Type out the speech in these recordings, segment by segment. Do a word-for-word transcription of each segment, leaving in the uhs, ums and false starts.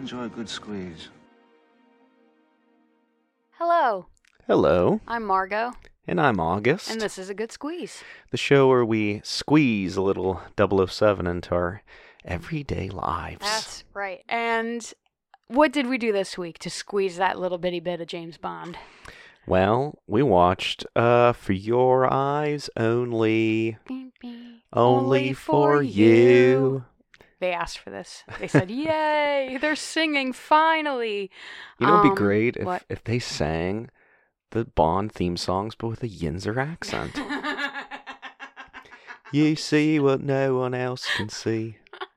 enjoy a good squeeze. Hello, Hello, I'm Margot, and I'm August. and this is A Good Squeeze. The show where we squeeze a little double oh seven into our everyday lives. That's right. And what did we do this week to squeeze that little bitty bit of James Bond? Well, we watched uh, For Your Eyes Only, Only, Only for You. They asked for this. They said, yay, they're singing finally. You know, it'd Um, be great if, what? if they sang the Bond theme songs, but with a Yinzer accent. You see what no one else can see.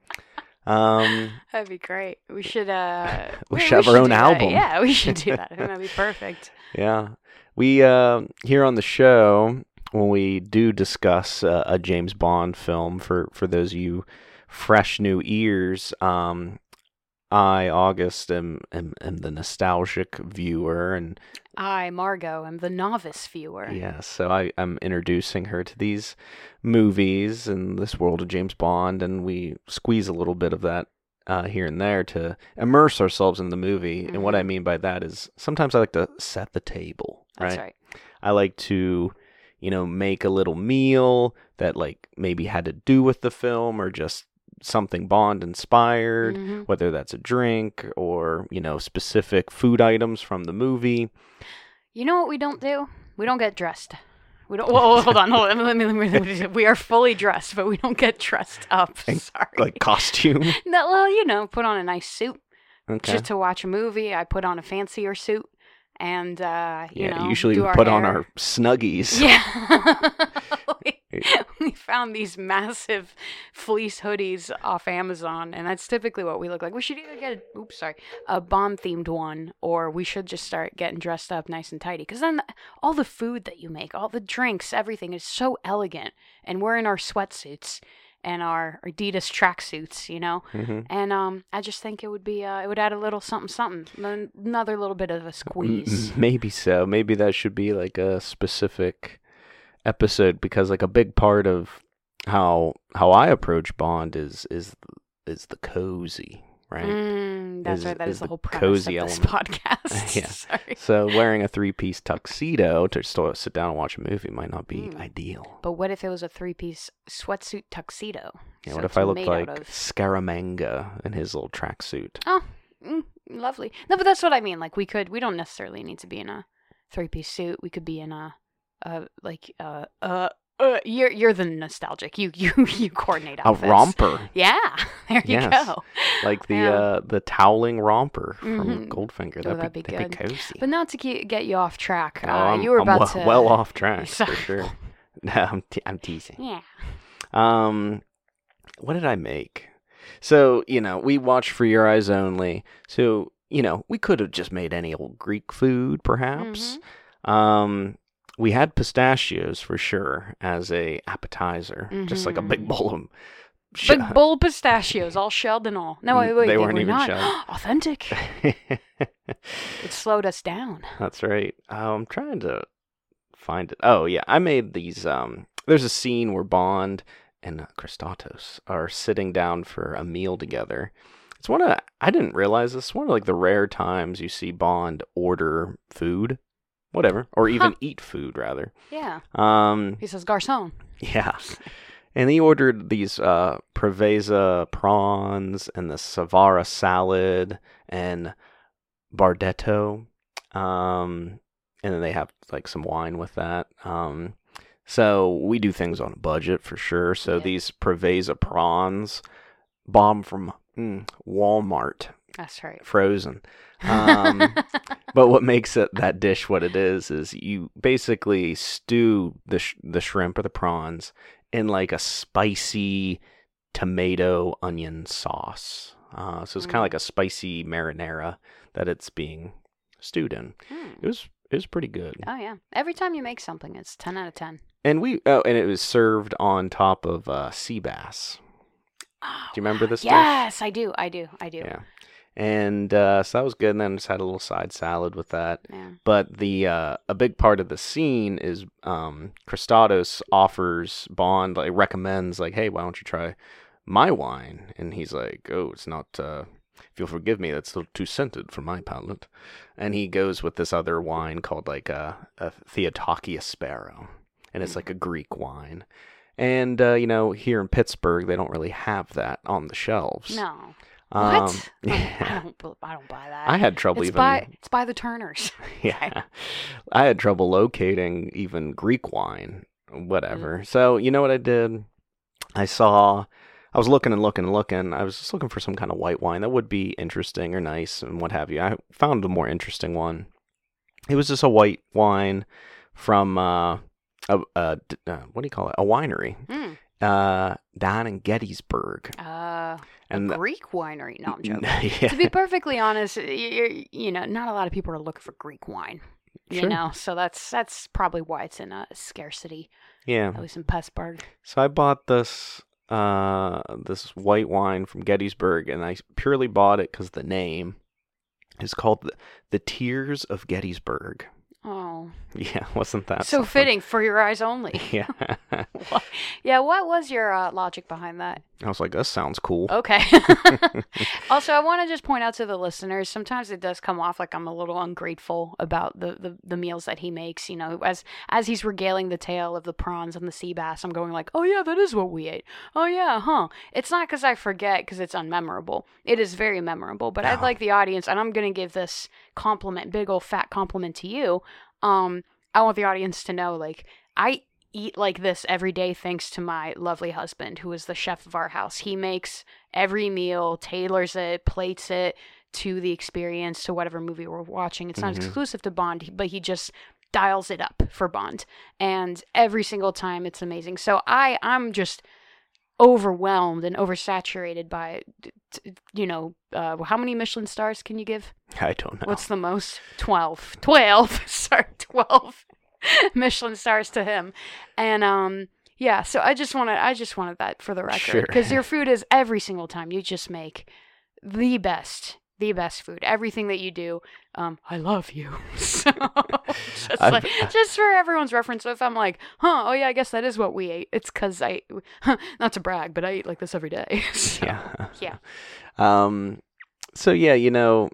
Um, That'd be great. We should, uh... We should have our own do that. album. Yeah, we should do that. I think that'd be perfect. yeah. We, uh, here on the show, when we do discuss uh, a James Bond film, for, for those of you fresh new ears, um, I, August, am, am, am the nostalgic viewer, and I, Margot, am the novice viewer. yeah, so I, I'm introducing her to these movies and this world of James Bond, and we squeeze a little bit of that uh, here and there to immerse ourselves in the movie. Mm-hmm. And what I mean by that is sometimes I like to set the table, right? That's right. I like to, you know, make a little meal that like maybe had to do with the film or just something Bond inspired, Mm-hmm. whether that's a drink or, you know, specific food items from the movie. You know what we don't do? We don't get dressed. We don't. Whoa, hold on, hold on. Let me, let me, let me, we are fully dressed, but we don't get dressed up. Sorry. Like costume. No, well, you know, put on a nice suit Okay. just to watch a movie. I put on a fancier suit, and uh, you yeah, know, usually do we our put on hair. our Snuggies. Yeah. we, we found these massive fleece hoodies off Amazon, and that's typically what we look like. We should either get a, oops, sorry, a Bond-themed one, or we should just start getting dressed up nice and tidy. Because then all the food that you make, all the drinks, everything is so elegant, and we're in our sweatsuits and our Adidas tracksuits, you know? hmm And um, I just think it would be, uh, it would add a little something, something, an- another little bit of a squeeze. Maybe so. Maybe that should be like a specific episode, because like a big part of how how I approach Bond is is is the cozy, right? Mm, that's Is- right. That is is the the whole premise cozy of this element. podcast. Yeah. Sorry. So wearing a three-piece tuxedo to still sit down and watch a movie might not be Mm. ideal. But what if it was a three-piece sweatsuit tuxedo? Yeah, So what it's if I looked made like out of- Scaramanga in his little tracksuit? Oh, mm, lovely. No, but that's what I mean. Like we could, we don't necessarily need to be in a three-piece suit. We could be in a, uh, like, uh, uh, uh you're you're the nostalgic. You you you coordinate A outfits. romper, Yeah, there you Yes. go. like the Yeah. uh, the toweling romper from Mhm. Goldfinger. Oh, That'd, that'd be, be that'd be good. cozy. But not to ke- get you off track. No, uh, I'm, you were I'm about well, to well off track for Sorry. sure. No, I'm, te- I'm teasing. Yeah. Um, what did I make? So, you know, we watched For Your Eyes Only. So, you know, we could have just made any old Greek food, perhaps. Mm-hmm. Um, we had pistachios for sure as a appetizer, just like a big Mhm. bowl of. sh- Big bowl pistachios, all shelled and all. No, wait, wait, They they, weren't were even not. shelled. Authentic. It slowed us down. That's right. Uh, I'm trying to find it. Oh yeah, I made these. Um, there's a scene where Bond and uh, Christatos are sitting down for a meal together. It's one of I didn't realize this. One of like the rare times you see Bond order food, whatever, or even Huh. eat food rather. Yeah. Um, He says, Garcon. yeah. And he ordered these uh, Preveza prawns and the Savara salad and Bardetto. Um, and then they have like some wine with that. Um, so we do things on a budget for sure. So Yeah. these Preveza prawns, bomb from mm, Walmart, That's right. frozen. Um, but what makes it that dish what it is is you basically stew the sh- the shrimp or the prawns in like a spicy tomato onion sauce. Uh, so it's kind of Mm. like a spicy marinara that it's being stewed in. Hmm. It was it was pretty good. Oh, yeah. Every time you make something, it's ten out of ten. And we oh, and it was served on top of uh, sea bass. Oh, Do you remember this dish? yes, I do. I do. I do. Yeah. And uh, so that was good. And then just had a little side salad with that. Yeah. But the uh, a big part of the scene is um, Christados offers Bond, like recommends, like, hey, why don't you try my wine? And he's like, oh, it's not uh, if you'll forgive me, that's a little too scented for my palate. And he goes with this other wine called like a, a Theotaki Sparrow. And it's like a Greek wine. And, uh, you know, here in Pittsburgh, they don't really have that on the shelves. No. Um, What? yeah. I don't. I don't buy that. I had trouble it's even. by it's by the Turners. Yeah. I had trouble locating even Greek wine, whatever. Mm. So, you know what I did? I saw, I was looking and looking and looking. I was just looking for some kind of white wine that would be interesting or nice and what have you. I found a more interesting one. It was just a white wine from, uh, a, a, uh what do you call it? A winery. Mm. Uh, down in Gettysburg. Uh, And a the- Greek winery. No, I'm joking. yeah. To be perfectly honest, you you know, not a lot of people are looking for Greek wine. You Sure. know, so that's that's probably why it's in a scarcity, Yeah. at least in Pittsburgh. So I bought this uh this white wine from Gettysburg, and I purely bought it because the name is called the, the Tears of Gettysburg. Oh, Yeah, wasn't that so something? fitting for your eyes only. Yeah. What- yeah, what was your uh, logic behind that? I was like, that sounds cool. Okay. Also, I want to just point out to the listeners, sometimes it does come off like I'm a little ungrateful about the, the, the meals that he makes. You know, as as he's regaling the tale of the prawns and the sea bass, I'm going like, oh yeah, that is what we ate. Oh yeah, huh. It's not because I forget because it's unmemorable. It is very memorable, but I'd No. like the audience, and I'm going to give this compliment, big old fat compliment to you. Um, I want the audience to know, like, I eat like this every day thanks to my lovely husband, who is the chef of our house. He makes every meal, tailors it, plates it to the experience, to whatever movie we're watching. It's not Mhm. exclusive to Bond, but he just dials it up for Bond. And every single time it's amazing. So I, I'm just overwhelmed and oversaturated by, t- t- you know, uh, how many Michelin stars can you give? I don't know. What's the most? twelve. twelve. Sorry, twelve Michelin stars to him. And um yeah, so I just wanted I just wanted that for the record, Sure. because your food is every single time you just make the best the best food. Everything that you do, um I love you. So just I've- like just for everyone's reference, if I'm like, huh, oh yeah, I guess that is what we ate. It's cuz I not to brag, but I eat like this every day. So, Yeah. yeah. Um. So yeah, you know,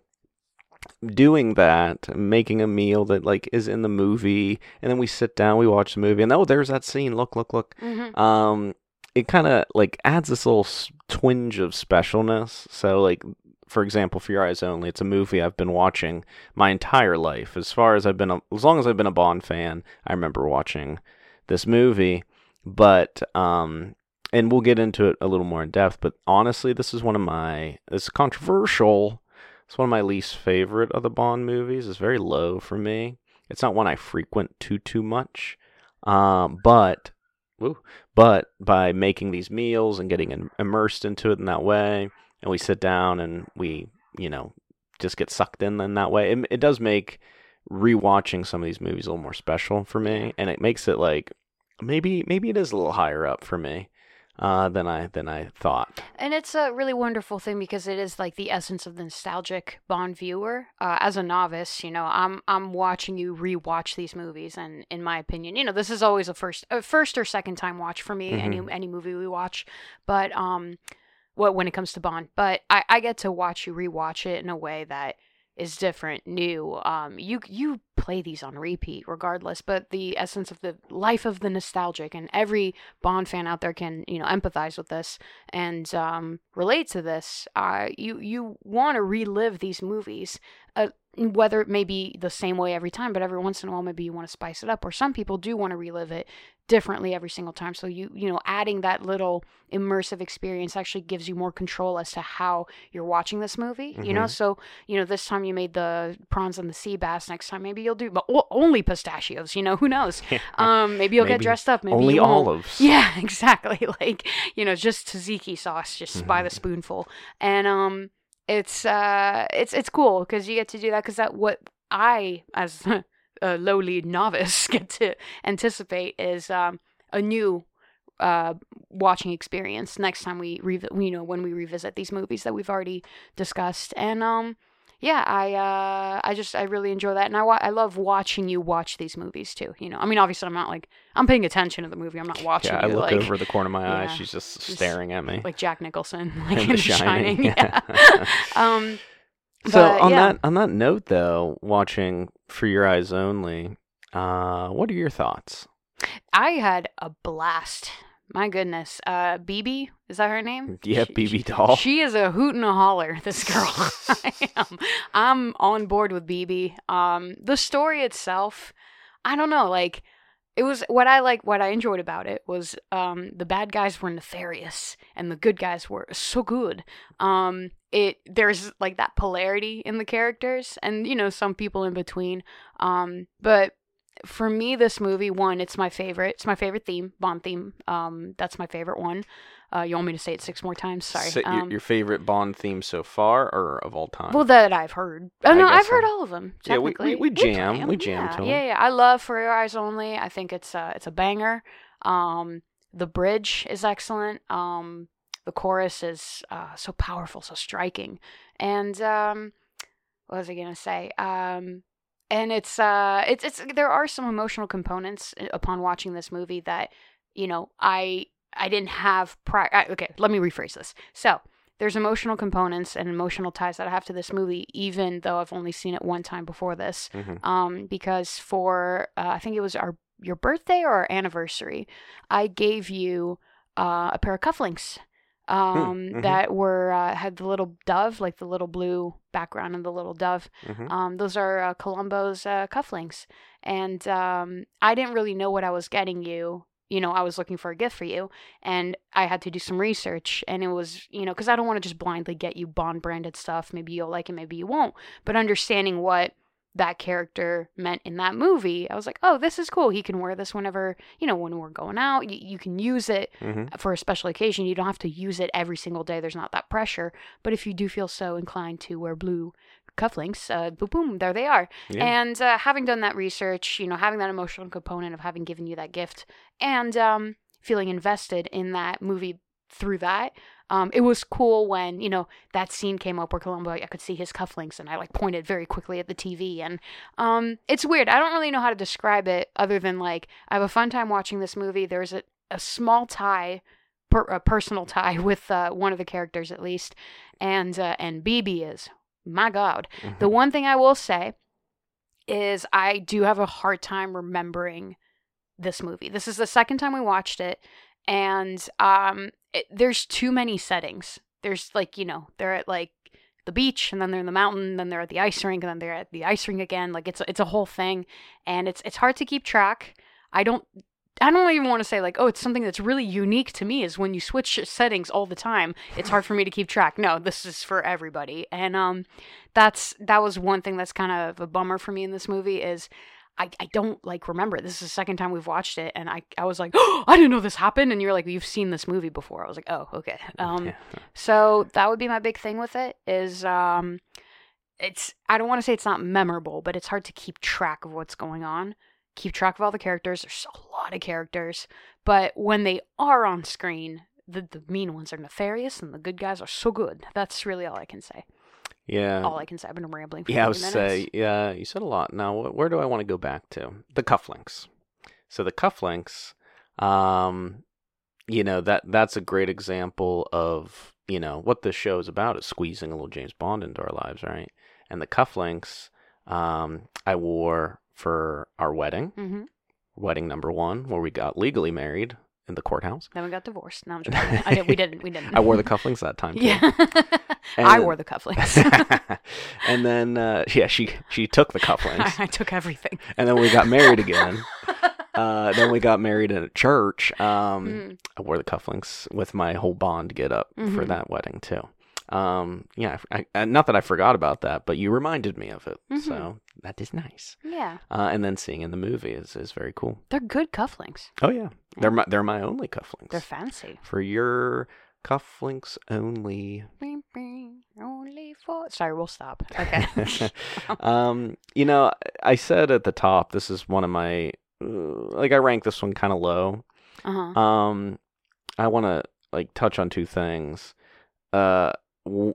doing that, making a meal that like is in the movie, and then we sit down, we watch the movie, and oh, there's that scene. Look, look, look. Mhm. Um. It kind of like adds this little s- twinge of specialness. So like, for example, For Your Eyes Only, it's a movie I've been watching my entire life. As far as I've been, a, as long as I've been a Bond fan, I remember watching this movie. But um, and we'll get into it a little more in depth. But honestly, this is one of my. It's controversial. It's one of my least favorite of the Bond movies. It's very low for me. It's not one I frequent too too much. Um, but. Woo, but by making these meals and getting im- immersed into it in that way, and we sit down and we, you know, just get sucked in in that way, it, it does make rewatching some of these movies a little more special for me, and it makes it like maybe maybe it is a little higher up for me uh, than I than I thought. And it's a really wonderful thing because it is like the essence of the nostalgic Bond viewer. Uh, as a novice, you know, I'm I'm watching you rewatch these movies, and in my opinion, you know, this is always a first, a first or second time watch for me. Mhm. Any any movie we watch, but um, what when it comes to Bond, but I I get to watch you rewatch it in a way that is different, new. Um, you you play these on repeat regardless, but the essence of the life of the nostalgic, and every Bond fan out there can, you know, empathize with this and um, relate to this. Uh, you you want to relive these movies, uh, whether it may be the same way every time, but every once in a while maybe you want to spice it up. Or some people do want to relive it differently every single time. So you you know, adding that little immersive experience actually gives you more control as to how you're watching this movie. You know, Mhm. so you know, this time you made the prawns and the sea bass. Next time maybe you'll do, but o- only pistachios. You know, who knows? Um, maybe you'll get Maybe dressed up. Maybe Only you won't. olives. Yeah, exactly. Like, you know, just tzatziki sauce, just by the Mhm. spoonful. And um, it's uh, it's it's cool because you get to do that because that what I as a lowly novice get to anticipate is um a new uh watching experience next time we revi- you know when we revisit these movies that we've already discussed. And um yeah, I uh, I just I really enjoy that, and I wa- I love watching you watch these movies too. You know, I mean, obviously, I'm not like I'm paying attention to the movie. I'm not watching. Yeah, I you, look like, over the corner of my eye. yeah, She's just just staring at me. like Jack Nicholson, like in, In The The Shining. Shining, Yeah. yeah. um. So But, on yeah. that on that note, though, watching For Your Eyes Only, uh, what are your thoughts? I had a blast. My goodness. Uh, B B, is that her name? Yeah, She- B B she- doll. She is a hoot and a holler, this girl. I am. I'm on board with B B. Um, the story itself, I don't know, like, it was what I like, what I enjoyed about it was um, the bad guys were nefarious and the good guys were so good. Um, it there's like that polarity in the characters, and you know some people in between. Um, but for me, this movie, one, it's my favorite. It's my favorite theme, Bond theme. Um, that's my favorite one. Uh, you want me to say it six more times? Sorry. Say your, Um, your favorite Bond theme so far, or of all time? well, that I've heard. Oh I no, guess I've heard so. all of them. Yeah, we- Technically, we- we jam. We jam yeah, to 'em. yeah, yeah. I love For Your Eyes Only. I think it's uh, it's a banger. Um, the bridge is excellent. Um, the chorus is uh, so powerful, so striking. And um, what was I gonna say? Um, and it's uh, it's it's there are some emotional components upon watching this movie that you know I I didn't have prior. Okay, let me rephrase this. So there's emotional components and emotional ties that I have to this movie, even though I've only seen it one time before this. Mhm. Um, because for uh, I think it was our your birthday or our anniversary, I gave you uh, a pair of cufflinks um, mhm. that were uh, had the little dove, like the little blue background and the little dove. Mhm. Um, those are uh, Columbo's uh, cufflinks, and um, I didn't really know what I was getting you. You know, I was looking for a gift for you, and I had to do some research, and it was, you know, because I don't want to just blindly get you Bond branded stuff. Maybe you'll like it, maybe you won't. But understanding what that character meant in that movie, I was like, oh, this is cool. He can wear this whenever, you know, when we're going out. You, you can use it Mhm. for a special occasion. You don't have to use it every single day. There's not that pressure. But if you do feel so inclined to wear blue cufflinks, uh, boom, boom, there they are. Yeah. And uh, having done that research, you know, having that emotional component of having given you that gift and um, feeling invested in that movie through that, um, it was cool when, you know, that scene came up where Columbo, I could see his cufflinks and I like pointed very quickly at the T V. And um, it's weird. I don't really know how to describe it other than like, I have a fun time watching this movie. There's a, a small tie, per, a personal tie with uh, one of the characters at least. And, uh, and B B is, my God. Mhm. The one thing I will say is I do have a hard time remembering this movie. This is the second time we watched it, and um, it, there's too many settings. There's like, you know, they're at like the beach, and then they're in the mountain, then they're at the ice rink, and then they're at the ice rink again. Like it's it's a whole thing, and it's it's hard to keep track. I don't. I don't even want to say like, oh, it's something that's really unique to me is when you switch settings all the time. It's hard for me to keep track. No, this is for everybody. And um, that's that was one thing that's kind of a bummer for me in this movie is I, I don't like remember it. This is the second time we've watched it, and I, I was like, oh, I didn't know this happened. And you're like, you've seen this movie before. I was like, oh, okay. Um, Yeah. so that would be my big thing with it is um, it's I don't want to say it's not memorable, but it's hard to keep track of what's going on. Keep track of all the characters. There's a lot of characters, but when they are on screen, the the mean ones are nefarious, and the good guys are so good. That's really all I can say. Yeah. All I can say. I've been rambling for Yeah, I thirty was minutes. say, yeah, you said a lot. Now, wh- where do I want to go back to? The cufflinks. So the cufflinks, um, you know, that that's a great example of, you know, what this show is about is squeezing a little James Bond into our lives, right? And the cufflinks, um, I wore for our wedding, Mm-hmm. wedding number one, where we got legally married in the courthouse. Then we got divorced. No, I'm just kidding. I did, we didn't. We didn't. I wore the cufflinks that time too. Yeah. And I then- wore the cufflinks. and then, uh, yeah, she she took the cufflinks. I, I took everything. And then we got married again. Uh, then we got married in a church. Um, Mm. I wore the cufflinks with my whole Bond get up for Mhm. that wedding too. Um, yeah, I, I, not that I forgot about that, but you reminded me of it, Mhm. so that is nice. Yeah. Uh, and then seeing in the movie is, is very cool. They're good cufflinks. Oh yeah, they're my they're my only cufflinks. They're fancy. For your cufflinks only. Bing, bing, only for... Sorry, we'll stop. Okay. um, you know, I said at the top, this is one of my, uh, like I rank this one kind of low. Uh-huh. Um, I want to like touch on two things. Uh, w-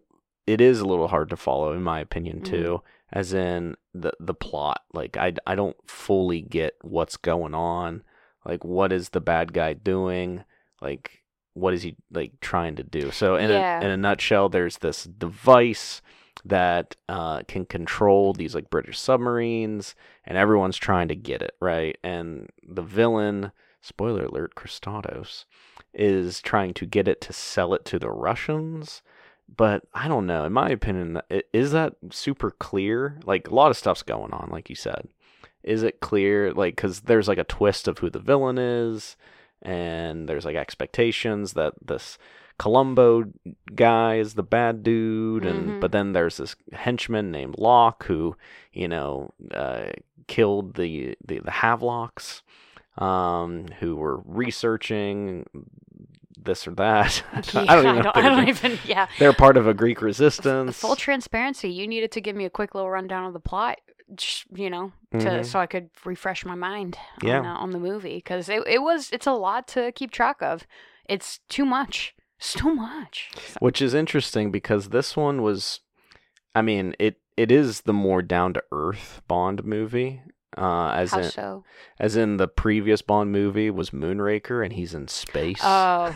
it is a little hard to follow, in my opinion, Mhm. too. As in the the plot, like I, I don't fully get what's going on. Like, what is the bad guy doing? Like, what is he like trying to do? So, in Yeah. a in a nutshell, there's this device that uh, can control these like British submarines, and everyone's trying to get it right. And the villain, spoiler alert, Christados, is trying to get it to sell it to the Russians. But I don't know. In my opinion, i- is that super clear? Like, a lot of stuff's going on, like you said. Is it clear? Like, because there's like a twist of who the villain is, and there's like expectations that this Columbo guy is the bad dude, and Mhm. but then there's this henchman named Locke who, you know, uh, killed the the, the Havelocks, um, who were researching this or that. I don't, I don't even know. I if don't, they I were don't doing- even. Yeah. They're part of a Greek resistance. Full transparency. You needed to give me a quick little rundown of the plot, just, you know, to Mhm. so I could refresh my mind Yeah. on, uh, on the movie, because it it was it's a lot to keep track of. It's too much. It's too much. Which is interesting because this one was, I mean, it it is the more down to earth Bond movie. Uh, as How in, so? as in the previous Bond movie was Moonraker, and he's in space. Oh.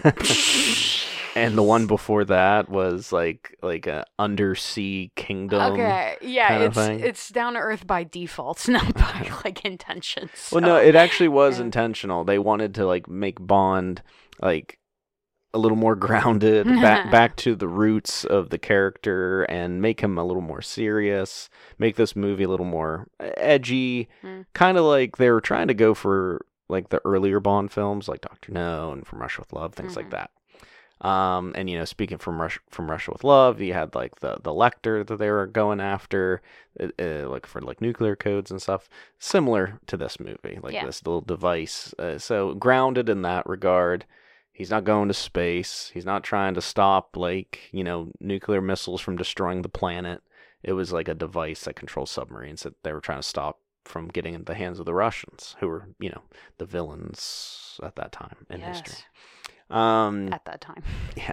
And the one before that was like like a undersea kingdom. Okay, yeah, kind of it's thing. it's down to earth by default, not by like intention. Well, no, so- it actually was yeah. intentional. They wanted to like make Bond like a little more grounded, back back to the roots of the character, and make him a little more serious. Make this movie a little more edgy, Mm. kind of like they were trying to go for like the earlier Bond films, like Doctor No and From Russia with Love, things like Mhm. that. Um, and you know, speaking from Rush, from Russia with Love, you had like the the Lecter that they were going after, uh, uh, like for like nuclear codes and stuff, similar to this movie, like Yeah. this little device. Uh, so grounded in that regard. He's not going to space. He's not trying to stop like you know nuclear missiles from destroying the planet. It was like a device that controls submarines that they were trying to stop from getting into the hands of the Russians, who were you know the villains at that time in Yes, history. Um, at that time. yeah.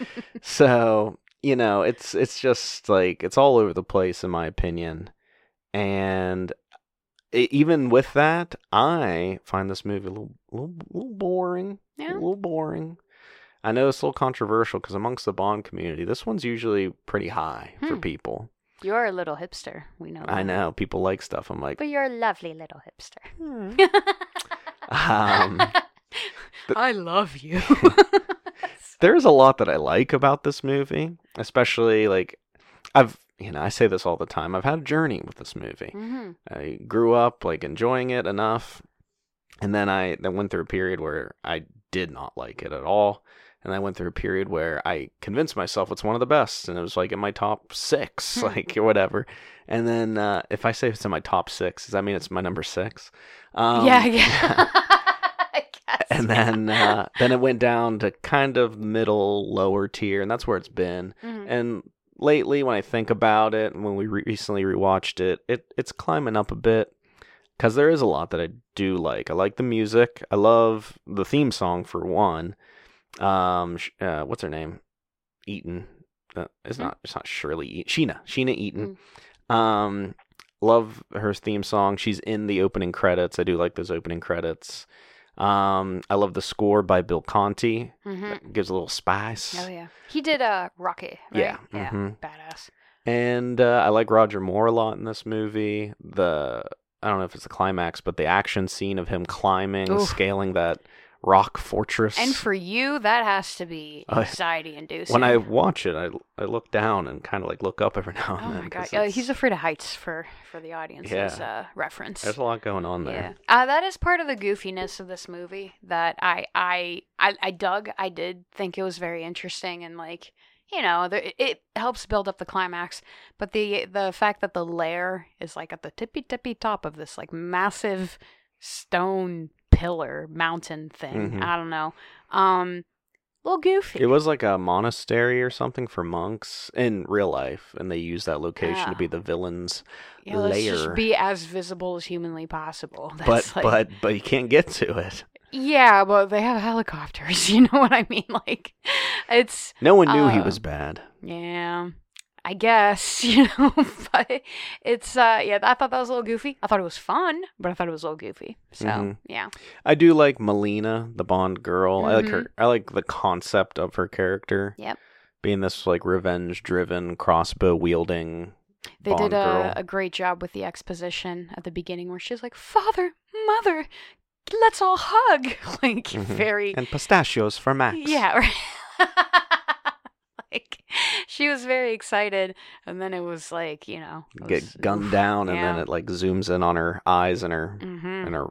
So, you know, it's it's just like it's all over the place in my opinion. And e- even with that, I find this movie a little little, little boring. A Yeah. little boring. I know it's a little controversial because amongst the Bond community, this one's usually pretty high for Hmm. people. You're a little hipster. We know. I that. know people like stuff. I'm like, But you're a lovely little hipster. um, I love you. there's a lot that I like about this movie, especially like I've you know I say this all the time. I've had a journey with this movie. hmm I grew up like enjoying it enough, and then I then went through a period where I did not like it at all, and I went through a period where I convinced myself it's one of the best, and it was like in my top six, like or whatever. And then uh, if I say it's in my top six, does that mean it's my number six? Um, yeah, yeah. I guess. And then uh, then it went down to kind of middle, lower tier, and that's where it's been. Mhm. And lately, when I think about it, and when we re- recently rewatched it, it it's climbing up a bit because there is a lot that I do like. I like the music. I love the theme song for one. Um, sh- uh, what's her name? Eaton. Uh, it's Hmm? not. It's not Shirley. Eaton. Sheena. Sheena Eaton. Um, love her theme song. She's in the opening credits. I do like those opening credits. Um, I love the score by Bill Conti. Mhm. Gives a little spice. Oh yeah, he did a uh, Rocket. Right? Yeah, yeah, mhm. badass. And uh, I like Roger Moore a lot in this movie. The I don't know if it's the climax, but the action scene of him climbing, Oof. scaling that rock fortress. And for you, that has to be Oh, yeah. anxiety-inducing. when I watch it, I, I look down and kind of like look up every now and oh then. my god, 'cause uh, it's- he's afraid of heights for for the audience's Yeah. uh, reference. There's a lot going on Yeah, there. uh, that is part of the goofiness of this movie that I I I, I dug. I did think it was very interesting and like you know the, it helps build up the climax. But the the fact that the lair is like at the tippy tippy top of this like massive stone pillar mountain thing. Mhm. I don't know. Um, a little goofy. It was like a monastery or something for monks in real life, and they used that location Yeah. to be the villain's yeah, let's lair. just be as visible as humanly possible. but That's like, but but you can't get to it. yeah, but they have helicopters. You know what I mean? Like, it's No one knew he Uh, was bad. yeah. I guess, you know, but it's, uh, yeah, I thought that was a little goofy. I thought it was fun, but I thought it was a little goofy. So, mm-hmm. yeah. I do like Melina, the Bond girl. Mm-hmm. I like her. I like the concept of her character. Yep. Being this, like, revenge-driven, crossbow-wielding They Bond did a, girl. a great job with the exposition at the beginning where she's like, Father, Mother, let's all hug. Like, Mhm. very... And pistachios for Max. Yeah, right. Like, she was very excited, and then it was like, you know, it Get was- gunned oof, down, and yeah. then it, like, zooms in on her eyes and her Mhm. and her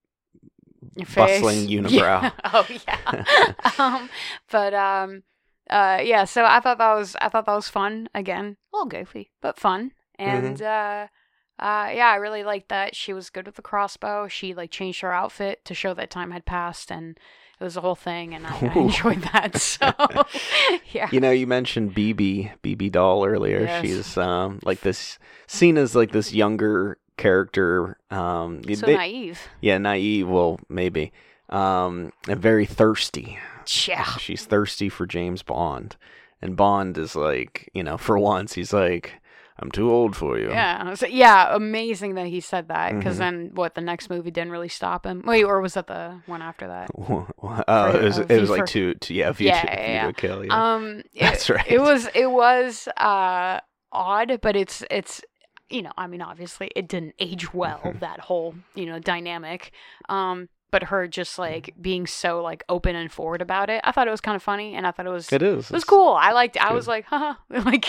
Your face. bustling unibrow. Yeah. Oh yeah. um, but um, uh, yeah. So I thought that was I thought that was fun. Again, a little goofy, but fun. And uh, uh, yeah, I really liked that she was good with the crossbow. She like changed her outfit to show that time had passed, and it was a whole thing, and I, I Ooh. enjoyed that. So yeah. You know, you mentioned B B, B B doll earlier. Yes. She's um like this, seen as like this younger character. Um, So they- naive. Yeah, naive. Well, maybe. Um, and very thirsty. Yeah. She's thirsty for James Bond, and Bond is like, you know, for once he's like, I'm too old for you. Yeah, so, yeah, amazing that he said that, because Mhm. then what, the next movie didn't really stop him? Wait, or was that the one after that? Oh, it was, uh, it was V like for- two, two yeah, View Yeah, to, yeah, View yeah. to Kill, yeah. Um, it, That's right. It was it was uh odd, but it's it's you know, I mean, obviously it didn't age well, Mhm. that whole you know dynamic. Um, but her just like being so like open and forward about it, I thought it was kind of funny, and I thought it was It is. it was It's- cool. I liked. I good. was like, haha, like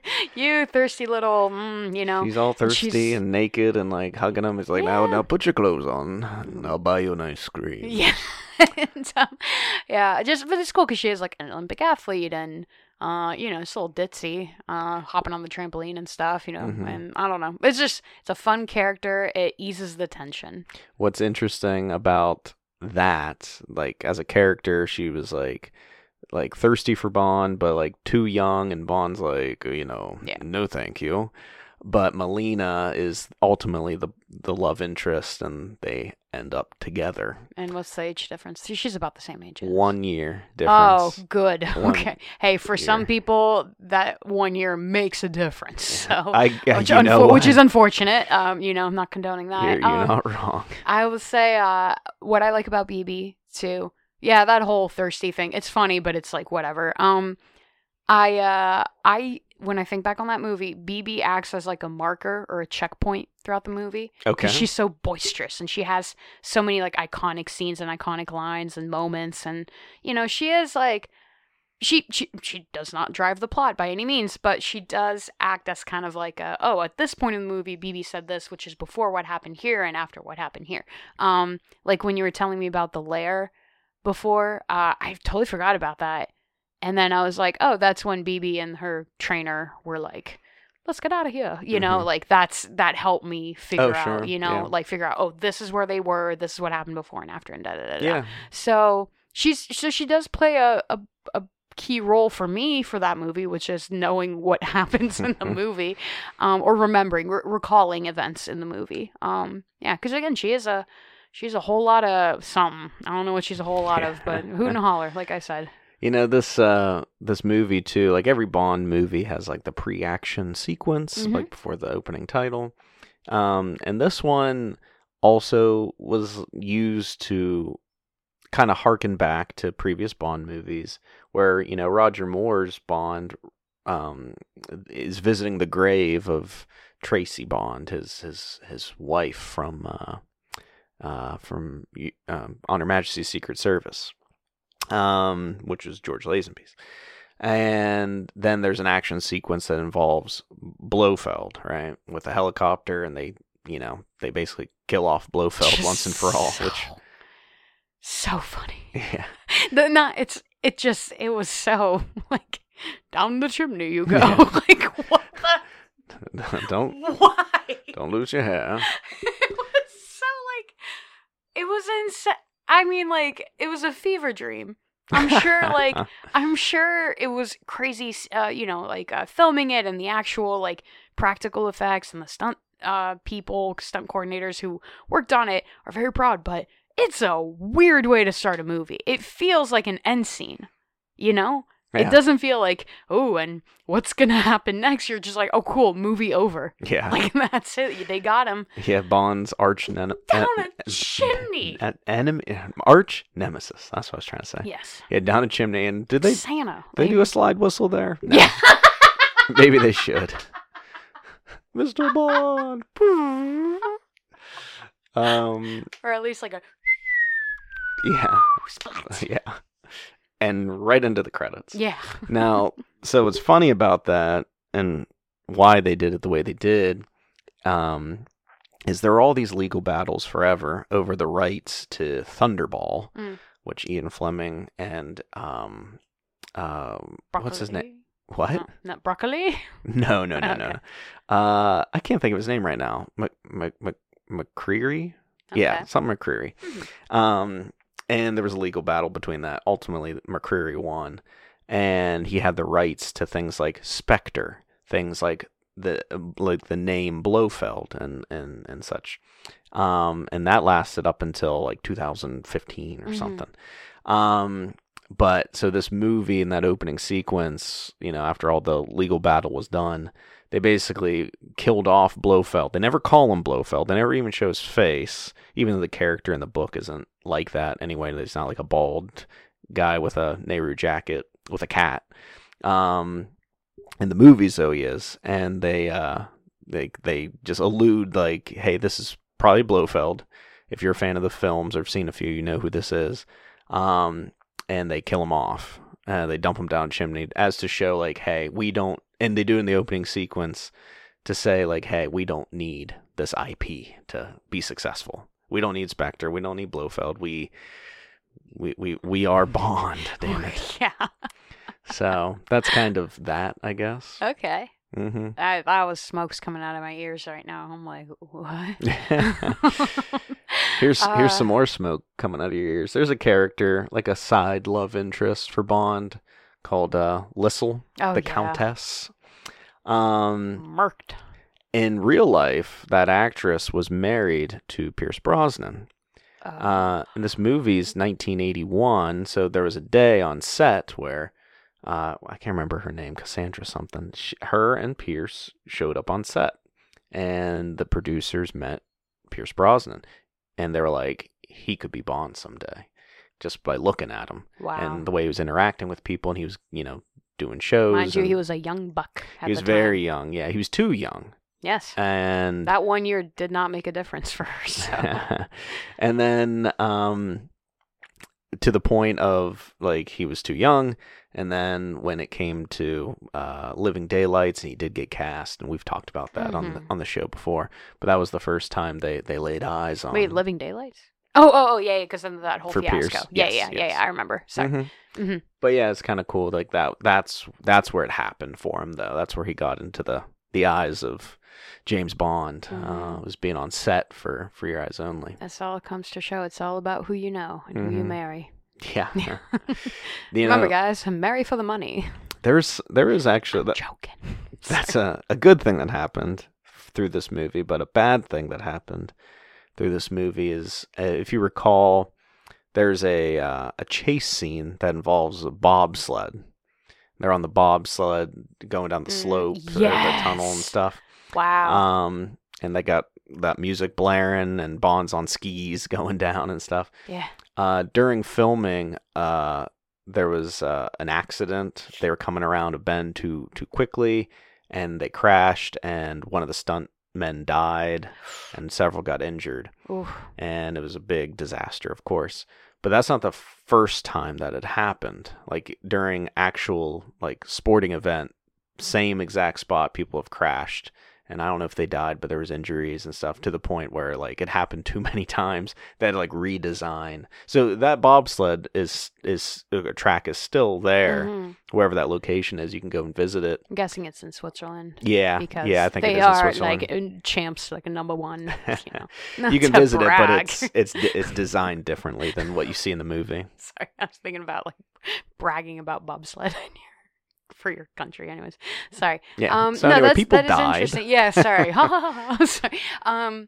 you thirsty little, mm, you know. She's all thirsty she's- and naked and like hugging him. It's like, now, Yeah. now put your clothes on, and I'll buy you an ice cream. Yeah. and, um, yeah, just but it's cool because she is like an Olympic athlete, and uh, you know, it's a little ditzy, uh, hopping on the trampoline and stuff, you know. Mhm. And I don't know, it's just it's a fun character. It eases the tension. What's interesting about that, like as a character, she was like, like thirsty for Bond, but like too young, and Bond's like, you know, Yeah. no, thank you. But Melina is ultimately the the love interest, and they end up together. And what's the age difference? She- She's about the same age. as- One year Oh, difference. good. One Okay. Hey, for some year. people, that one year makes a difference. So, I, yeah, which, you know unfo- which what? is unfortunate. Um, you know, I'm not condoning that. You're, you're Um, not wrong. I will say, uh, what I like about B B too. Yeah, that whole thirsty thing. It's funny, but it's like whatever. Um, I, uh, I when I think back on that movie, B B acts as like a marker or a checkpoint throughout the movie Okay. because she's so boisterous and she has so many like iconic scenes and iconic lines and moments, and you know she is like. She, she she does not drive the plot by any means, but she does act as kind of like a, oh, at this point in the movie, B B said this, which is before what happened here and after what happened here. Um, like when you were telling me about the lair before, uh, I totally forgot about that. And then I was like, oh, that's when B B and her trainer were like, let's get out of here. You know, Mhm. like that's, that helped me figure Oh, out, sure, you know, yeah. like figure out, oh, this is where they were, this is what happened before and after, and da da da da. Yeah. So she's so she does play a, a a key role for me for that movie, which is knowing what happens in the movie, um, or remembering, re- recalling events in the movie. Um, yeah, because again, she is a she's a whole lot of something. I don't know what she's a whole lot of, but hoot and holler, like I said. You know, this uh this movie too, like every Bond movie has like the pre-action sequence, Mhm. like before the opening title. Um and this one also was used to kind of harken back to previous Bond movies where, you know, Roger Moore's Bond um is visiting the grave of Tracy Bond, his his his wife from uh uh from um, On Her Majesty's Secret Service. Um, which was George Lazenby's. And then there's an action sequence that involves Blofeld, right, with a helicopter, and they, you know, they basically kill off Blofeld Just once and for all. so, Which, so funny. yeah, The, not it's it just it was so like down the chimney you go. Yeah. Like what don't the why? don't lose your hair. It was so like it was insane. I mean, like it was a fever dream. I'm sure, like I'm sure it was crazy. Uh, you know, like uh, filming it and the actual like practical effects and the stunt uh people, stunt coordinators who worked on it are very proud. But it's a weird way to start a movie. It feels like an end scene. You know, Yeah. It doesn't feel like, oh, and what's going to happen next? You're just like, oh, cool, movie over. Yeah. Like, that's it. They got him. Yeah, Bond's arch nen- Down en- a chimney. en- enemy, arch nemesis. That's what I was trying to say. Yes. Yeah, down a chimney. And did they Santa. they do a slide whistle there? No. Yeah. Maybe they should. Mister Bond. um. Or at least like a Yeah. splat. Yeah. And right into the credits. Yeah. Now, so what's funny about that and why they did it the way they did, um, is there are all these legal battles forever over the rights to Thunderball, Mm. which Ian Fleming and um, um, what's his name? Broccoli? What? No, not broccoli. No, no, no, no. Okay. no. Uh, I can't think of his name right now. Mc, Mc, Mc, McCreary? Yeah, Okay. something McCreary. Mhm. Um, and there was a legal battle between that. Ultimately, McCreary won, and he had the rights to things like Spectre, things like the like the name Blofeld, and and and such. Um, and that lasted up until like two thousand fifteen or Mhm. something. Um, but so this movie in that opening sequence, you know, after all the legal battle was done, they basically killed off Blofeld. They never call him Blofeld. They never even show his face, even though the character in the book isn't like that anyway. He's not like a bald guy with a Nehru jacket with a cat. Um, in the movies, though, he is, and they uh, they they just allude like, "Hey, this is probably Blofeld. If you're a fan of the films or have seen a few, you know who this is." Um, and they kill him off. Uh, they dump him down a chimney as to show like, "Hey, we don't." And they do in the opening sequence to say like, "Hey, we don't need this I P to be successful. We don't need Spectre. We don't need Blofeld. We we we, we are Bond, damn it." Yeah. So that's kind of that, I guess. Okay. hmm I that was smoke's coming out of my ears right now. I'm like, what? here's Uh, here's some more smoke coming out of your ears. There's a character, like a side love interest for Bond, called uh, Lissel, Oh, the yeah. Countess. Um, Murked. in real life, that actress was married to Pierce Brosnan. Uh, Uh, and this movie's nineteen eighty-one, so there was a day on set where uh, I can't remember her name, Cassandra something. She, her and Pierce showed up on set, and the producers met Pierce Brosnan, and they were like, he could be Bond someday, just by looking at him wow. and the way he was interacting with people, and he was, you know, doing shows. Mind you, and he was a young buck. At he was the time. very young. Yeah, he was too young, Yes. and That one year did not make a difference for her. So. and then um to the point of like he was too young, and then when it came to uh Living Daylights, he did get cast, and we've talked about that on the, Mhm. on the show before, but that was the first time they they laid eyes on Wait, Living Daylights? Oh, oh, oh, yeah, because of that whole For fiasco. Pierce. Yeah, Yes, yeah, yeah, yes. yeah. I remember. Sorry. Mhm. Mhm. But yeah, it's kind of cool, like that that's that's where it happened for him, though. That's where he got into the the eyes of James Bond. Uh Mhm. was being on set for For Your Eyes Only. That's all it comes to show. It's all about who you know and who you Mhm. marry. Yeah. You Remember, know, guys, marry for the money. there's there is actually I'm that, joking. that's a, a good thing that happened through this movie, but a bad thing that happened through this movie is, uh, if you recall, there's a uh, a chase scene that involves a bobsled. They're on the bobsled going down the Mm, slope, or the tunnel and yes. stuff. Wow. Um, and they got that music blaring, and Bond's on skis going down and stuff. yeah. Uh, during filming, uh, there was uh, an accident. They were coming around a bend too too quickly, and they crashed, and one of the stunt men died, and several got injured, Oof. and it was a big disaster, of course. But that's not the first time that it happened. Like during actual like sporting event, same exact spot, people have crashed. And I don't know if they died, but there was injuries and stuff, to the point where like it happened too many times. They had to like redesign. So that bobsled is is uh, track is still there, Mhm. wherever that location is. You can go and visit it. I'm guessing it's in Switzerland. Yeah, Because yeah, I think they it is in are Switzerland. like uh, champs, like a number one. You know, Not You can to visit it, but brag. it's it's de- it's designed differently than what you see in the movie. Sorry, I was thinking about like bragging about bobsled in your, for your country. Anyways, sorry. Yeah. Um, so no, anyway, that's, people that is died. interesting. Yeah, sorry. sorry. Um,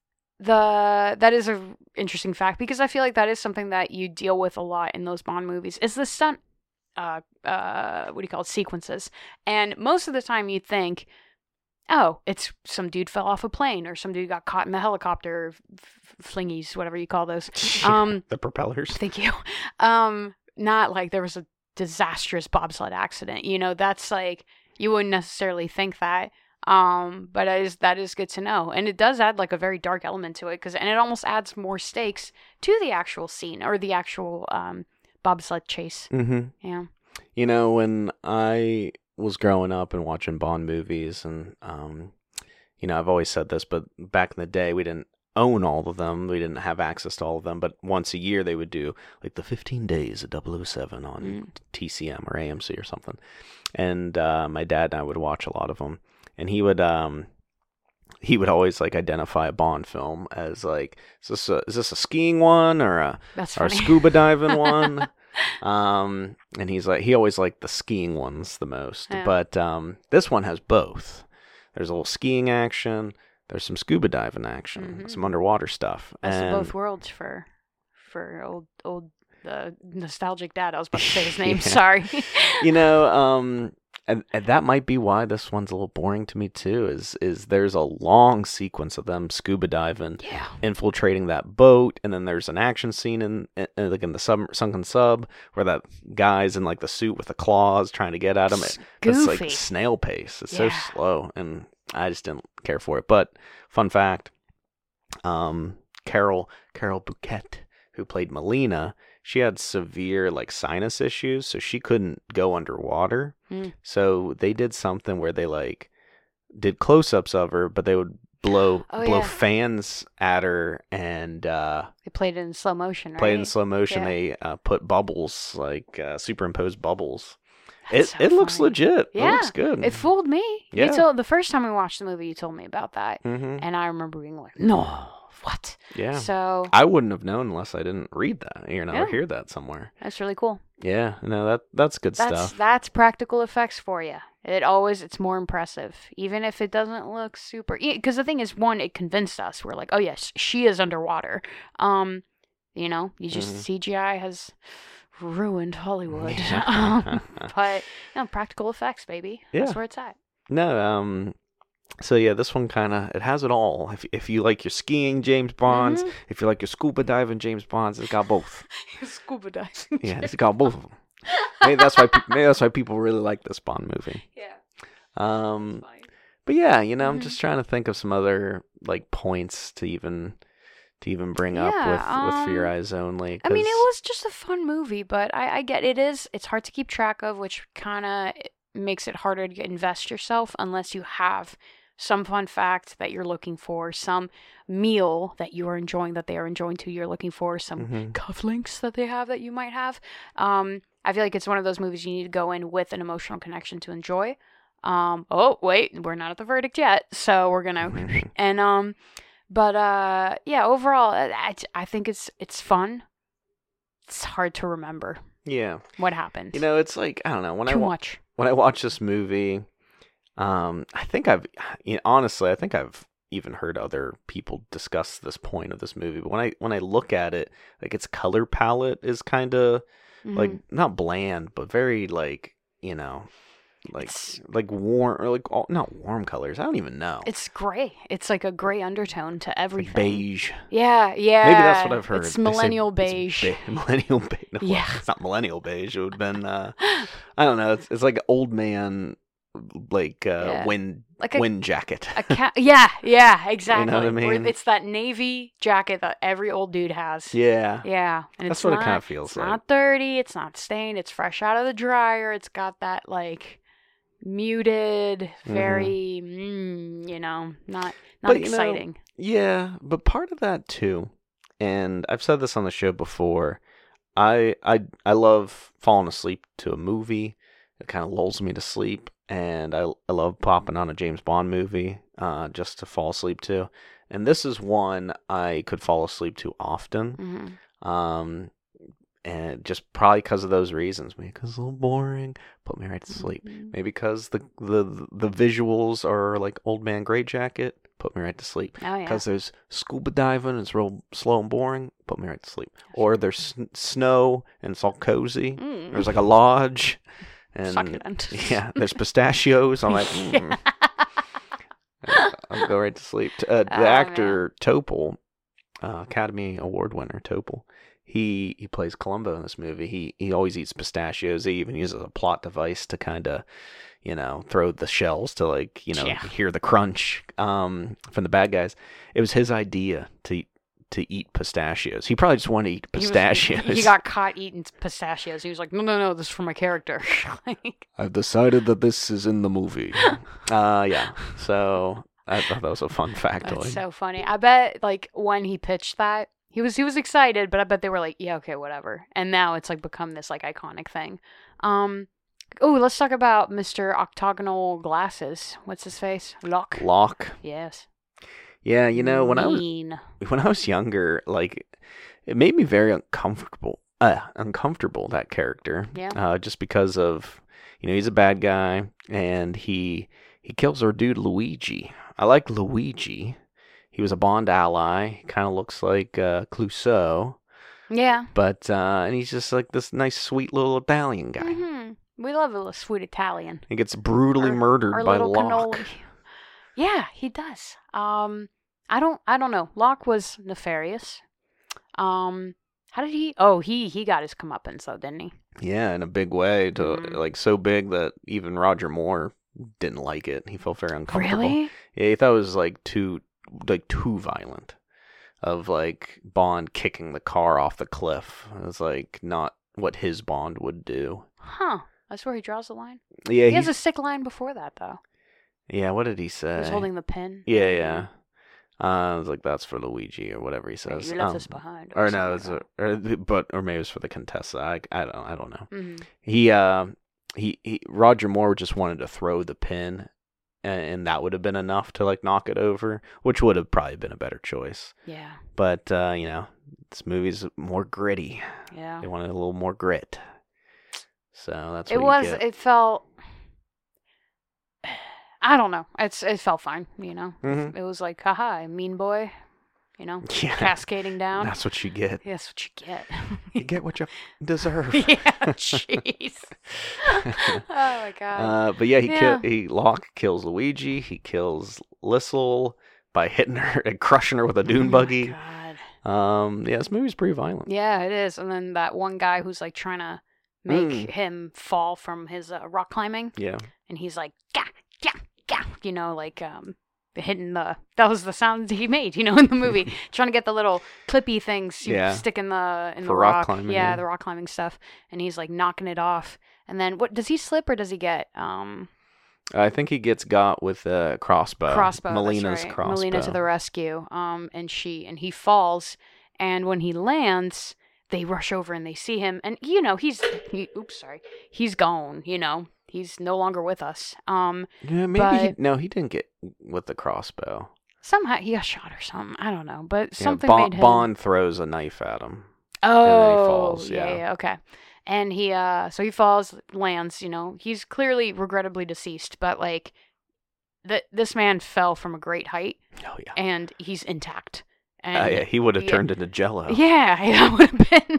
the that is a interesting fact, because I feel like that is something that you deal with a lot in those Bond movies. Is the stunt uh, uh, what do you call it, sequences. And most of the time you think, oh, it's some dude fell off a plane or some dude got caught in the helicopter f- flingies, whatever you call those. Um, the propellers. Thank you. Um, not like there was a disastrous bobsled accident. You know, that's like, you wouldn't necessarily think that. Um, but that is, that is good to know. And it does add like a very dark element to it, because, and it almost adds more stakes to the actual scene or the actual, um, bobsled chase. Mm-hmm. Yeah. You know, when I was growing up and watching Bond movies, and, um, you know, I've always said this, but back in the day, we didn't own all of them. We didn't have access to all of them, but once a year they would do like the fifteen days of double oh seven on Mm. T C M or A M C or something. And, uh, my dad and I would watch a lot of them. And he would um he would always like identify a Bond film as like, is this a, is this a skiing one or a That's or a funny. scuba diving one? Um and he's like, he always liked the skiing ones the most. Yeah. But um this one has both. There's a little skiing action, there's some scuba diving action, Mhm. some underwater stuff. Best and of both worlds for for old old uh, nostalgic dad. I was about to say his name. Yeah. Sorry. you know, um And, and that might be why this one's a little boring to me too. Is is there's a long sequence of them scuba diving, Yeah. infiltrating that boat, and then there's an action scene in, in like in the sub, sunken sub where that guy's in like the suit with the claws trying to get at him. It's It's like goofy. snail pace. It's Yeah. so slow, and I just didn't care for it. But fun fact, um, Carol Carol Bouquet, who played Melina, she had severe like sinus issues, so she couldn't go underwater. Mm. So they did something where they like did close-ups of her, but they would blow Oh, blow yeah. fans at her and uh, They played it in slow motion, right? play it in slow motion. Yeah. They uh, put bubbles, like uh, superimposed bubbles. That's It so it looks funny. legit. Yeah. It looks good. It fooled me. Yeah. You told the first time we watched the movie, you told me about that, hmm and I remember being like, "No, what?" Yeah. So I wouldn't have known unless I didn't read that, you know, or Yeah. hear that somewhere. that's really cool. Yeah, no, that that's good That's stuff. that's practical effects for you. It always it's more impressive, even if it doesn't look super. Because the thing is, one, it convinced us. We're like, oh yes, she is underwater. Um, you know, you just Mhm. C G I has ruined Hollywood. um, but no, practical effects, baby. Yeah. That's where it's at. No, um, so yeah, this one kind of it has it all. If if you like your skiing James Bonds, Mhm. if you like your scuba diving James Bonds, it's got both. Scuba diving. Yeah, it's got both of them. Maybe that's why pe- maybe that's why people really like this Bond movie. Yeah. Um, Fine. but yeah, you know, I'm Mhm. just trying to think of some other like points to even to even bring up Yeah, with with For Your um, Eyes Only. I mean, it 'cause- was just a fun movie, but I, I get it is. It's hard to keep track of, which kind of makes it harder to invest yourself unless you have some fun fact that you're looking for, some meal that you are enjoying that they are enjoying too. You're looking for some Mhm. cufflinks that they have that you might have. Um, I feel like it's one of those movies you need to go in with an emotional connection to enjoy. Um, oh wait, we're not at the verdict yet, so we're gonna Mhm. and um. But uh, yeah, overall, I, I I think it's it's fun. It's hard to remember Yeah, what happened. you know, it's like I don't know when I Too wa- much. when I watch this movie, um, I think I've, you know, honestly, I think I've even heard other people discuss this point of this movie. But when I when I look at it, like its color palette is kind of like Mhm. not bland, but very like you know, like It's- like warm or like all, not warm colors. I don't even know. It's gray. It's like a gray undertone to Like everything. beige. Yeah, yeah. Maybe that's what I've heard. It's They say millennial it's beige. be- millennial beige. No, Yeah. it's not millennial beige. It would have been. Uh, I don't know. It's it's like old man, like uh, Yeah. wind Like a wind jacket. a ca- yeah, yeah, exactly. I Where mean? it's that navy jacket that every old dude has. Yeah. Yeah, and That's it's what it not, kinda feels it's like. not dirty. It's not stained. It's fresh out of the dryer. It's got that like muted, very, mm, you know, not not But, you know, exciting. Yeah, but part of that too, and I've said this on the show before. I I I love falling asleep to a movie. It kind of lulls me to sleep, and I I love popping on a James Bond movie, uh, just to fall asleep to. And this is one I could fall asleep to often. hmm Um, and just probably because of those reasons, maybe because it's a little boring, put me right to sleep. Mm-hmm. Maybe because the the the visuals are like Old Man Gray Jacket, put me right to sleep. Oh, yeah. Because there's scuba diving, it's real slow and boring, put me right to sleep. Or there's s- snow and it's all cozy. Mm. There's like a lodge, and Succulent. yeah, there's pistachios. I'm like, mm. I'll go right to sleep. Uh, the Oh, actor Topol, uh, Academy Award winner Topol, he he plays Columbo in this movie. He he always eats pistachios. He even uses a plot device to kind of, you know, throw the shells to, like, you know, Yeah. hear the crunch um, from the bad guys. It was his idea to to eat pistachios. He probably just wanted to eat He was- pistachios. He, got caught eting pistachios. He was like, no, no, no, this is for my character. Like, I've decided that this is in the movie. uh, yeah. So I thought that was a fun factoid. that's so funny. I bet, like, when he pitched that, he was he was excited, but I bet they were like, yeah, okay, whatever. And now it's like become this like iconic thing. Um, oh, let's talk about Mister Octagonal Glasses. What's his face? Locke. Locke. Yes. Yeah, you know, when I was Mean. when I was younger, like, it made me very uncomfortable. Uh, uncomfortable, that character. Yeah. Uh, just because of, you know, he's a bad guy and he he kills our dude Luigi. I like Luigi. He was a Bond ally. He kind of looks like uh, Clouseau, Yeah. but uh, and he's just like this nice, sweet little Italian guy. hmm We love a little sweet Italian. He gets brutally Our- murdered Our by little Locke. cannoli. Yeah, he does. Um, I don't, I don't know. Locke was nefarious. Um, how did he? Oh, he he got his comeuppance though, didn't he? Yeah, in a big way, to Mhm. like so big that even Roger Moore didn't like it. He felt very uncomfortable. Really? Yeah, he thought it was like too like too violent. Of like Bond kicking the car off the cliff. It was like not what his Bond would do. Huh. That's where he draws the line. Yeah, He has he's- a sick line before that though. yeah. What did he He say? was holding the pin. Yeah, yeah. Uh, I was like, that's for Luigi or whatever he Hey, says. you left Um, us behind. Or no, it's a, or but or maybe it was for the Contessa. I, I don't I don't know. hmm He uh he, he Roger Moore just wanted to throw the pin, and, and that would have been enough to like knock it over, which would have probably been a better choice. Yeah. But uh, you know, this movie's more gritty. Yeah. They wanted a little more grit. So that's what It you was. get. It felt. I don't know. It's it felt fine. You know. Mhm. It was like, haha, mean boy. You know, Yeah, cascading down. that's what you get. Yeah, that's what you get. You get what you deserve. yeah, jeez. oh my god. Uh, but yeah, he Yeah. Ki- he Locke kills Luigi. He kills Lissel by hitting her and crushing her with a dune Oh my buggy. God. Um, yeah, this movie's pretty violent. Yeah, it is. And then that one guy who's like trying to make Mm. him fall from his uh, rock climbing, Yeah, and he's like, gah, gah, gah, you know, like um, hitting the. That was the sound he made, you know, in the movie, trying to get the little clippy things you Yeah. stick in the in For the rock rock, climbing, yeah, yeah. the rock climbing stuff, and he's like knocking it off. And then what does he slip or does he get? Um, I think he gets got with a crossbow. crossbow. Melina's that's right. crossbow. Melina to the rescue. Um, and she and he falls, and when he lands, they rush over and they see him, and you know he's he, oops sorry he's gone. You know he's no longer with us. Um, Yeah, maybe he, but- no, he didn't get with the crossbow. somehow he got shot or something. I don't know, but Yeah, something Bon- made him. Bond throws a knife at him. Oh, then he falls, yeah, yeah. yeah, okay. And he, uh, so he falls, lands. You know, he's clearly regrettably deceased, but like, th- this man fell from a great height, Oh yeah. and he's intact. And Uh, yeah, he would have yeah. turned into Jello. yeah, that would have been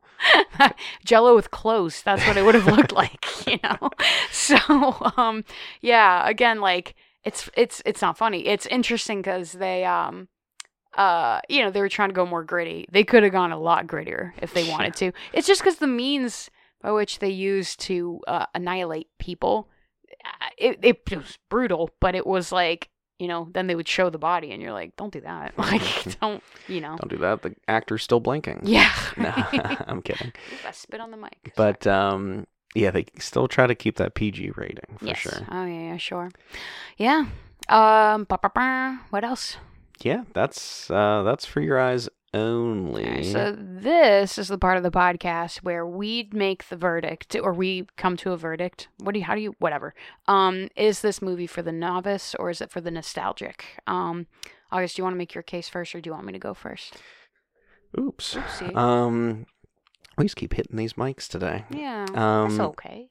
Jello with clothes. That's what it would have looked like, you know. So, um, yeah, again, like it's it's it's not funny. It's interesting because they, um, uh, you know, they were trying to go more gritty. They could have gone a lot grittier if they wanted to. It's just because the means by which they used to uh, annihilate people, uh, it, it was brutal, but it was like, you know, then they would show the body, and you're like, don't do that. Like, don't, you know. Don't do that. The actor's still blinking. Yeah. No, I'm kidding. Oof, I spit on the mic. But um, yeah, they still try to keep that P G rating for yes. sure. Oh yeah, yeah, sure. Yeah. Um. Ba, ba, ba. What else? Yeah, that's uh, that's for your eyes only. Okay, so this is the part of the podcast where we make the verdict, or we come to a verdict. What do you? How do you? Whatever. Um. Is this movie for the novice or is it for the nostalgic? Um. August, do you want to make your case first, or do you want me to go first? Oops. Oopsie. Um, We just keep hitting these mics today. Yeah, Um, that's okay.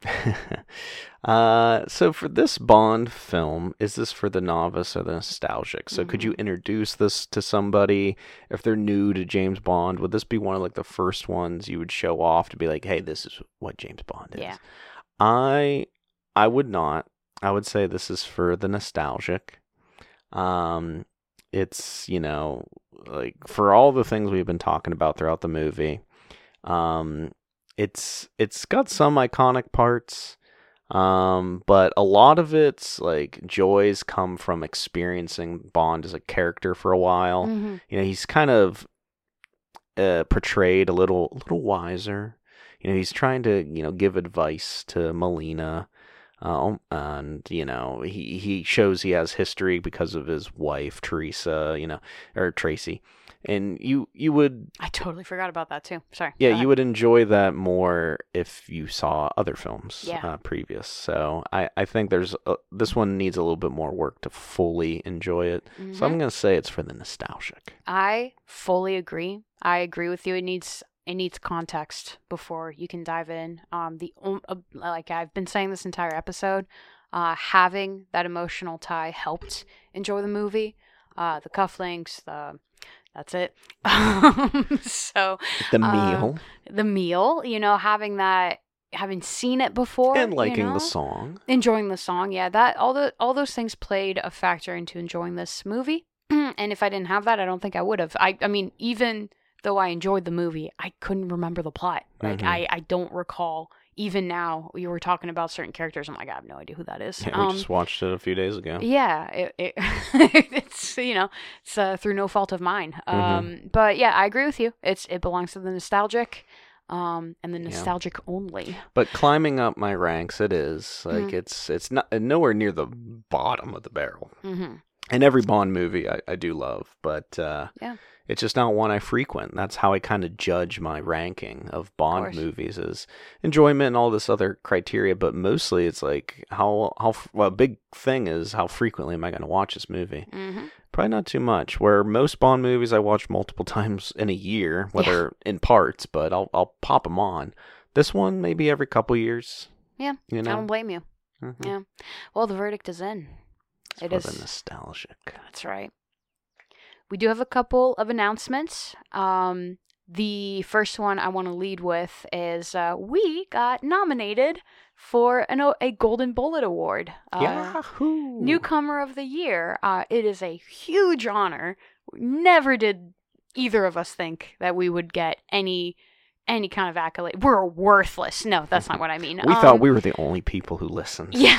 uh, so for this Bond film, is this for the novice or the nostalgic? So could you Mm-hmm. introduce this to somebody if they're new to James Bond? Would this be one of like the first ones you would show off to be like, hey, this is what James Bond is? Yeah. I I would not. I would say this is for the nostalgic. Um, it's, you know, like for all the things we've been talking about throughout the movie. Um, it's it's got some iconic parts, um, but a lot of its like joys come from experiencing Bond as a character for a while. Mm-hmm. You know, he's kind of uh, portrayed a little a little wiser. You know, he's trying to you know give advice to Melina. Um, and you know he he shows he has history because of his wife Teresa, you know, or Tracy, and you you would I totally forgot about that too. Sorry. yeah Go you ahead. would enjoy that more if you saw other films Yeah. uh, previous. So I I think there's a, this one needs a little bit more work to fully enjoy it. So Mhm. I'm gonna say it's for the nostalgic. I fully agree. I agree with you. It needs it needs context before you can dive in. Um, the on- uh, like I've been saying this entire episode, uh, having that emotional tie helped enjoy the movie. Uh, the cufflinks, the that's it. Um, so The uh, meal the meal, you know, having that, having seen it before, and liking you know? the song. Enjoying the song, yeah, that all the all those things played a factor into enjoying this movie. And if I didn't have that, I don't think I would have. I I mean, even though I enjoyed the movie, I couldn't remember the plot. Like Mhm. I I don't recall. Even now, you were talking about certain characters. I'm like, I have no idea who that is. Yeah, we um, just watched it a few days ago. yeah, it, it it's you know it's uh, through no fault of mine. Um, Mhm. but yeah, I agree with you. It's it belongs to the nostalgic, um, and the Yeah. nostalgic only. But climbing up my ranks, it is like Mhm. it's it's not nowhere near the bottom of the barrel. Mm-hmm. And every Bond movie I, I do love, but uh, Yeah. it's just not one I frequent. That's how I kind of judge my ranking of Bond course. movies is enjoyment and all this other criteria. But mostly, it's like how how well, a big thing is how frequently am I going to watch this movie? Mm-hmm. Probably not too much. Where most Bond movies I watch multiple times in a year, whether in parts, but I'll I'll pop them on. This one maybe every couple years. Yeah, You I know. don't blame you. Mhm. Yeah. Well, the verdict is in. It's It for is- the nostalgic. That's right. We do have a couple of announcements. Um, the first one I want to lead with is uh, we got nominated for an, a Golden Bullet Award. Uh, Yahoo! Newcomer of the Year. Uh, it is a huge honor. Never did either of us think that we would get any any kind of accolade. We're worthless. No, that's not what I mean. We Um, thought we were the only people who listened yeah.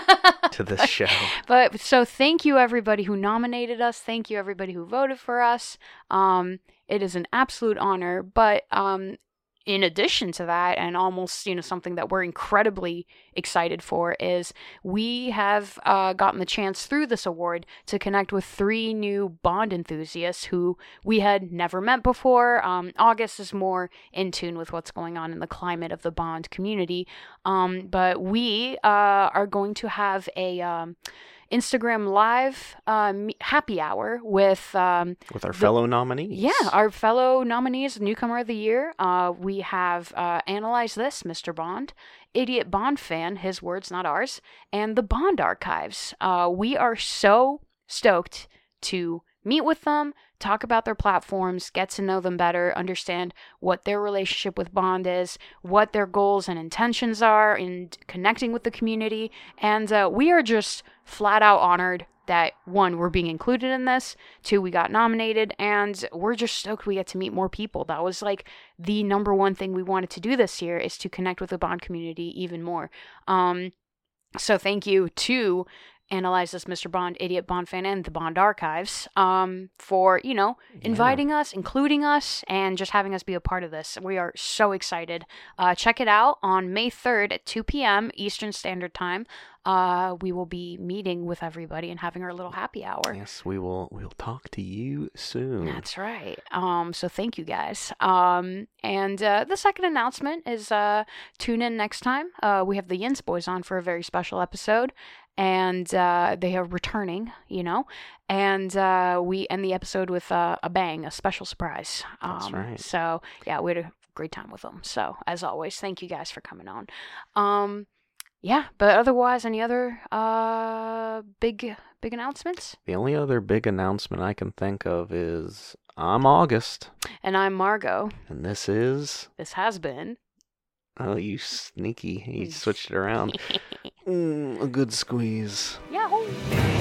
to this show. But so thank you everybody who nominated us. Thank you everybody who voted for us. Um, it is an absolute honor. But um, in addition to that, and almost you know something that we're incredibly excited for is we have uh, gotten the chance through this award to connect with three new Bond enthusiasts who we had never met before. Um, August is more in tune with what's going on in the climate of the Bond community. Um, but we uh, are going to have a um, Instagram live um, happy hour with um, With our fellow nominees. yeah, our fellow nominees, Newcomer of the Year. Uh, we have uh, Analyze This, Mister Bond, Idiot Bond Fan, his words, not ours, and the Bond Archives. Uh, we are so stoked to meet with them, talk about their platforms, get to know them better, understand what their relationship with Bond is, what their goals and intentions are in connecting with the community. And uh, we are just flat out honored that, one, we're being included in this, two, we got nominated, and we're just stoked we get to meet more people. That was like the number one thing we wanted to do this year, is to connect with the Bond community even more. Um, so thank you to Analyze This, Mister Bond, Idiot Bond Fan, and the Bond Archives um, for, you know, inviting yeah. us, including us, and just having us be a part of this. We are so excited. Uh, check it out on May third at two p.m. Eastern Standard Time. Uh, we will be meeting with everybody and having our little happy hour. Yes, we will. We'll talk to you soon. That's right. Um, so thank you guys. Um, and uh, the second announcement is uh, tune in next time. Uh, we have the Yins Boys on for a very special episode. And uh, they are returning, you know, and uh, we end the episode with uh, a bang, a special surprise. Um, That's right. So, yeah, we had a great time with them. So as always, thank you guys for coming on. Um, yeah, but otherwise, any other uh big big announcements? The only other big announcement I can think of is I'm August. And I'm Margot. And this is... This has been... Oh, you sneaky. You switched it around. mm, a good squeeze. Yahoo!